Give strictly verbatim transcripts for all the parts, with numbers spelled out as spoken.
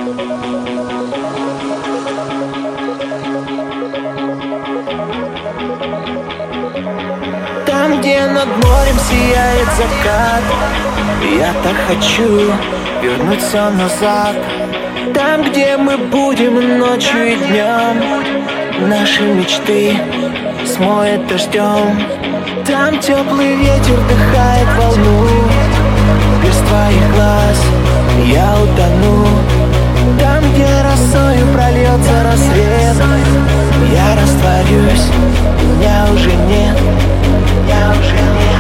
Там, где над морем сияет закат, я так хочу вернуть все назад. Там, где мы будем ночью и днем, наши мечты смоет дождем. Там теплый ветер вдыхает волну, без твоих глаз я утону. Там, где росою прольется рассвет, я растворюсь, меня уже нет, я уже нет,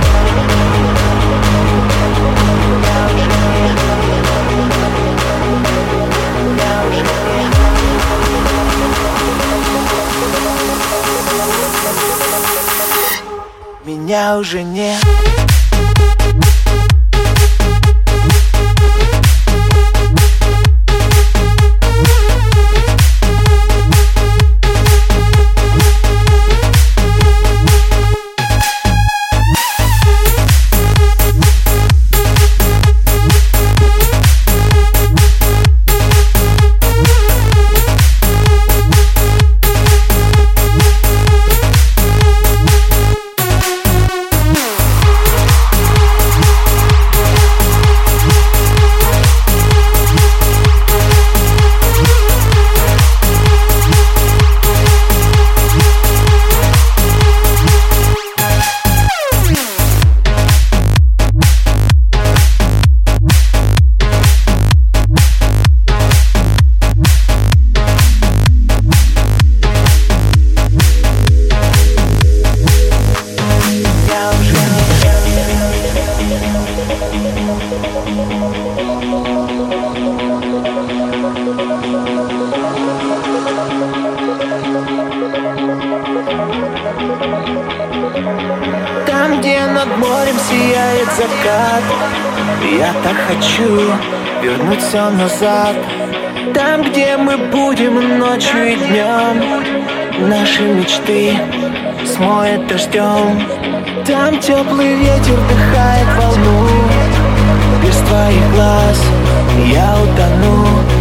я уже нет, я уже нет. Меня уже нет. Там, где над морем сияет закат, я так хочу вернуть все назад. Там, где мы будем ночью и днем, наши мечты смоет дождем. Там теплый ветер вдыхает волну, без твоих глаз я утону.